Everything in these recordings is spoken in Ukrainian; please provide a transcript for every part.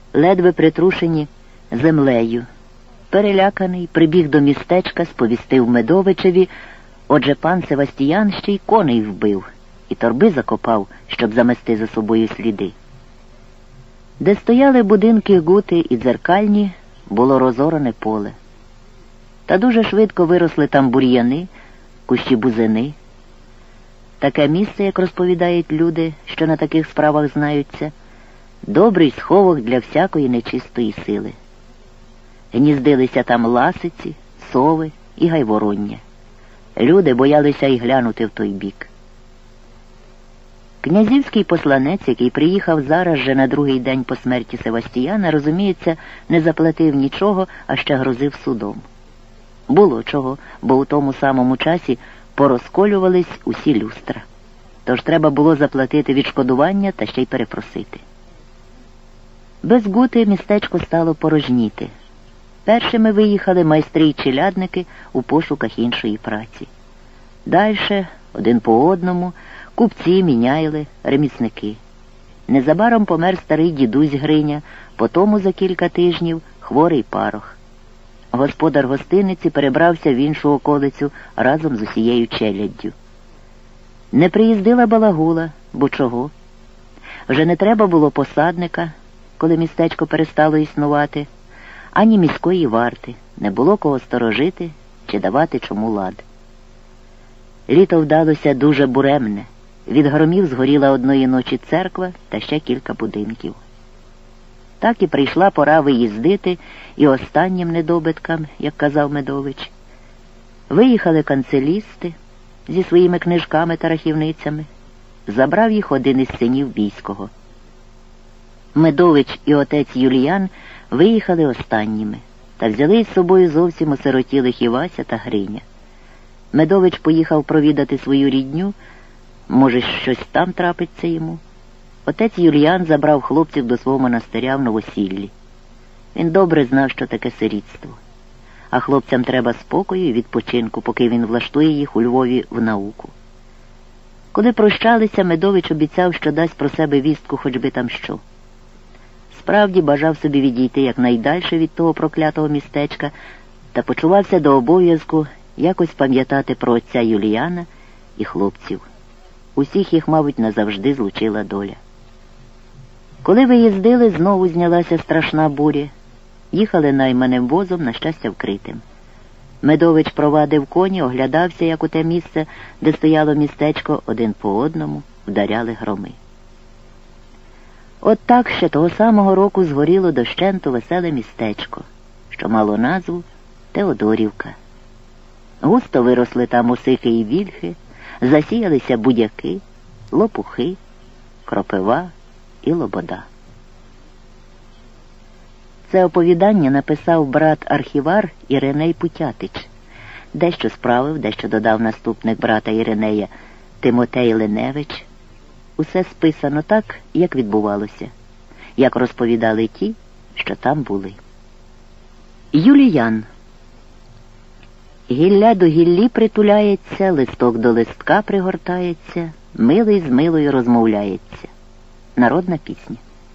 ледве притрушені землею. Переляканий, прибіг до містечка, сповістив Медовичеві, отже пан Севастіян ще й коней вбив і торби закопав, щоб замести за собою сліди. Де стояли будинки Гути і дзеркальні, було розоране поле. Та дуже швидко виросли там бур'яни, кущі бузини. Таке місце, як розповідають люди, що на таких справах знаються, добрий сховок для всякої нечистої сили. Гніздилися там ласиці, сови і гайвороння. Люди боялися й глянути в той бік. Князівський посланець, який приїхав зараз же на другий день по смерті Севастіяна, розуміється, не заплатив нічого, а ще грозив судом. Було чого, бо у тому самому часі порозколювались усі люстра. Тож треба було заплатити відшкодування та ще й перепросити. Без Гути містечко стало порожніти. Першими виїхали майстри й челядники у пошуках іншої праці. Дальше, один по одному, купці, міняйли, ремісники. Незабаром помер старий дідусь Гриня, потому за кілька тижнів хворий парох. Господар гостиниці перебрався в іншу околицю разом з усією челяддю. Не приїздила Балагула, бо чого? Вже не треба було посадника, коли містечко перестало існувати, ані міської варти, не було кого сторожити чи давати чому лад. Літо вдалося дуже буремне. Від громів згоріла одної ночі церква та ще кілька будинків. Так і прийшла пора виїздити і останнім недобиткам, як казав Медович. Виїхали канцелісти зі своїми книжками та рахівницями. Забрав їх один із синів Бійського. Медович і отець Юліян виїхали останніми та взяли із собою зовсім осиротілих Івася та Гриня. Медович поїхав провідати свою рідню, може, щось там трапиться йому. Отець Юліян забрав хлопців до свого монастиря в Новосіллі. Він добре знав, що таке сирітство. А хлопцям треба спокою і відпочинку, поки він влаштує їх у Львові в науку. Коли прощалися, Медович обіцяв, що дасть про себе вістку хоч би там що. Справді бажав собі відійти якнайдальше від того проклятого містечка та почувався до обов'язку якось пам'ятати про отця Юліяна і хлопців. Усіх їх, мабуть, назавжди злучила доля. Коли виїздили, знову знялася страшна буря. Їхали найманим возом, на щастя, вкритим. Медович провадив коні, оглядався, як у те місце, де стояло містечко, один по одному вдаряли громи. От так ще того самого року згоріло дощенту веселе містечко, що мало назву Теодорівка. Густо виросли там осики і вільхи, засіялися будяки, лопухи, кропива і лобода. Це оповідання написав брат-архівар Іриней Путятич. Дещо справив, дещо додав наступник брата Іринея Тимотей Линевич. Усе списано так, як відбувалося, як розповідали ті, що там були. Юліян. Гілля до гіллі притуляється, листок до листка пригортається, милий з милою розмовляється. Народна пісня.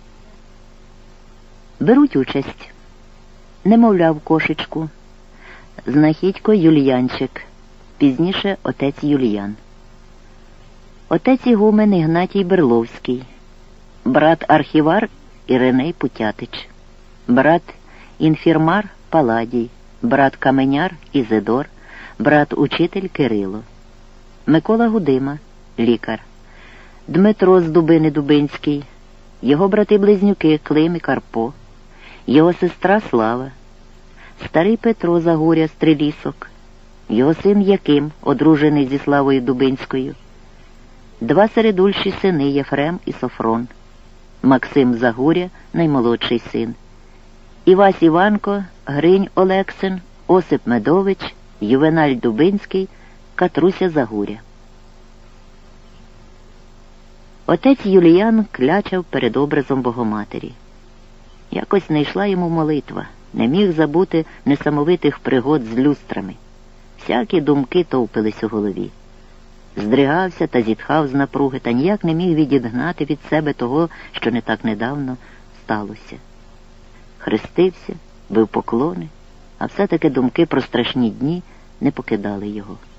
Беруть участь. Немовля в кошечку. Знахідько Юліянчик. Пізніше отець Юліян. Отець ігумен Ігнатій Берловський. Брат-архівар Іриней Путятич. Брат-інфірмар Паладій. Брат-каменяр Ізидор. Брат-учитель Кирило. Микола Гудима, лікар. Дмитро з Дубини Дубинський. Його брати-близнюки Клим і Карпо. Його сестра Слава. Старий Петро Загоря з Трилісок. Його син Яким, одружений зі Славою Дубинською. Два середульші сини Єфрем і Софрон. Максим Загоря, наймолодший син. Івась Іванко, Гринь Олексин, Осип Медович, Ювеналь Дубинський, Катруся Загоря. Отець Юліян клячав перед образом Богоматері. Якось не йшла йому молитва, не міг забути несамовитих пригод з люстрами. Всякі думки товпились у голові. Здригався та зітхав з напруги, та ніяк не міг відігнати від себе того, що не так недавно сталося. хрестився, бив поклони, а все-таки думки про страшні дні не покидали його.